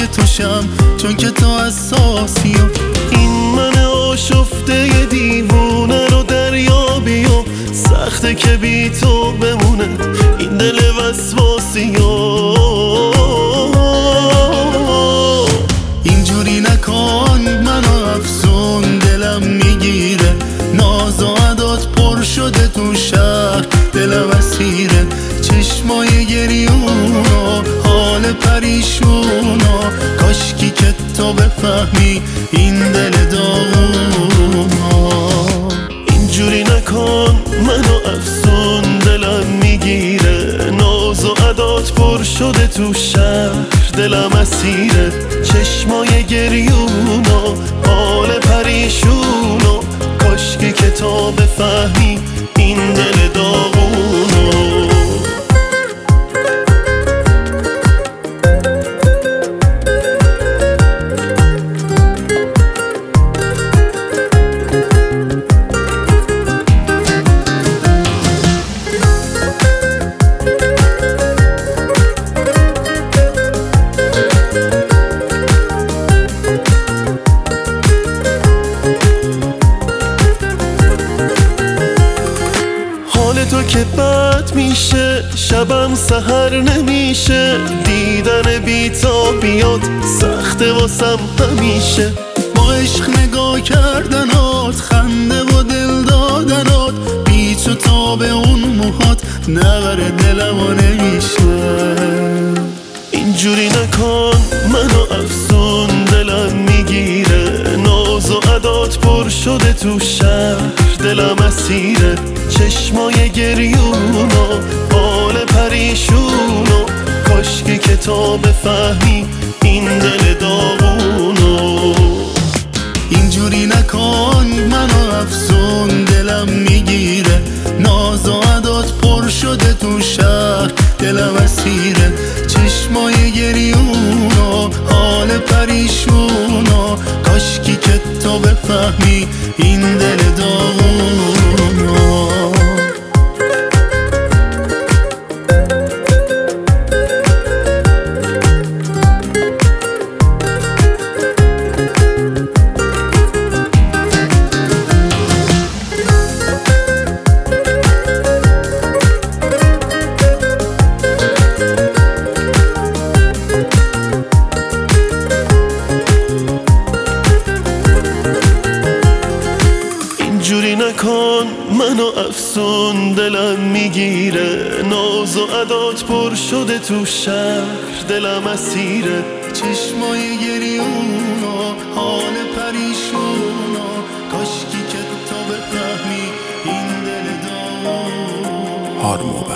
پای توشم، چون که تو اساسی. این من آشفته دیوونه رو دریابی و سخته که بی تو بمونه این دل وسواسی. اینجوری نکن منو افسون، دلم میگیره ناز و عدات پر شده تو شهر، دلم اسیره چشمای گریون و حال پریشون و کاشکی که تو بفهمی این دل داغون. اینجوری نکن منو افسون، دلم میگیره ناز و عدات پر شده تو شهر، دلم اسیره چشمای گریون و حال پریشون و کاشکی که تو بفهمی این دل داغون. تو که بد میشه شبم سحر نمیشه، دیدن بی تا بیاد سخته واسم همیشه. با عشق نگاه کردنات، خنده و دل دادنات، بی تو تا به اون موهات نبره دلمو نمیشه. اینجوری نکن منو افسون، دلم میگیره ناز و عدات پر شده تو شهر، دلم اسیره چشمای گریون و حال پریشون و کاشکی که تو بفهمی این دل داغون. اینجوری نکن منو افسون، دلم میگیره ناز و عدات پر شده تو شهر، دلم اسیره چشمای گریون و حال پریشون و کاشکی که تو بفهمی این دل داغون. اینجوری نکن منو افسون، دلم میگیره ناز و عدات پر شده تو شهر، دلم اسیره چشمای گریون و حال پریشون و کاشکی که تو بفهمی این دل داغون.